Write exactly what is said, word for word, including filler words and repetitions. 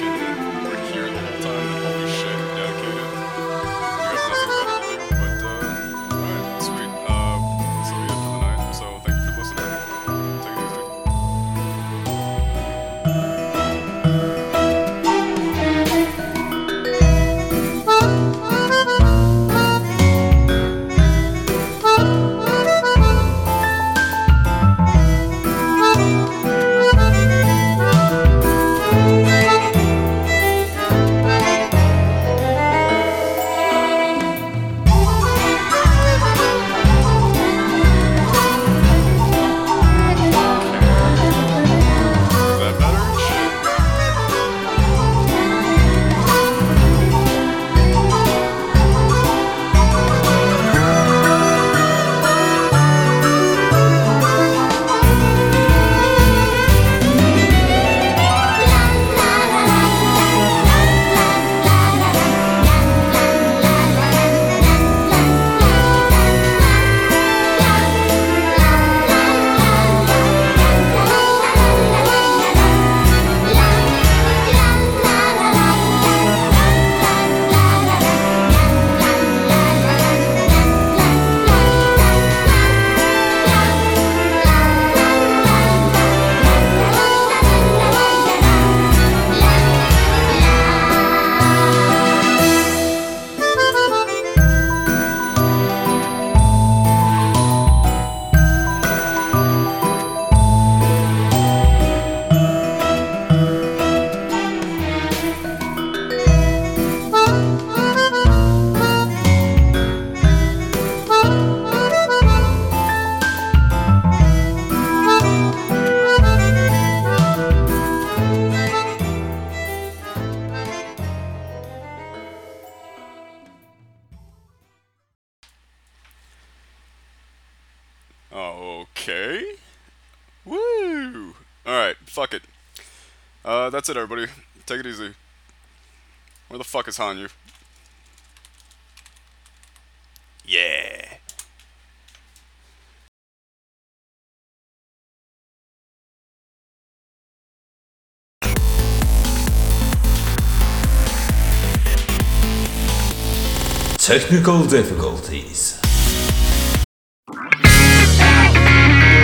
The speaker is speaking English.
fucking were here the whole time, then holy shit, dedicated. You have nothing better to do, but, uh, alright, sweet. Uh, this will be it for the night, so thank you for listening. Take it easy. Is that better? Shit. Okay. Woo! Alright, fuck it. Uh, that's it, everybody. Take it easy. Where the fuck is Hanyu? Yeah. Technical difficulties.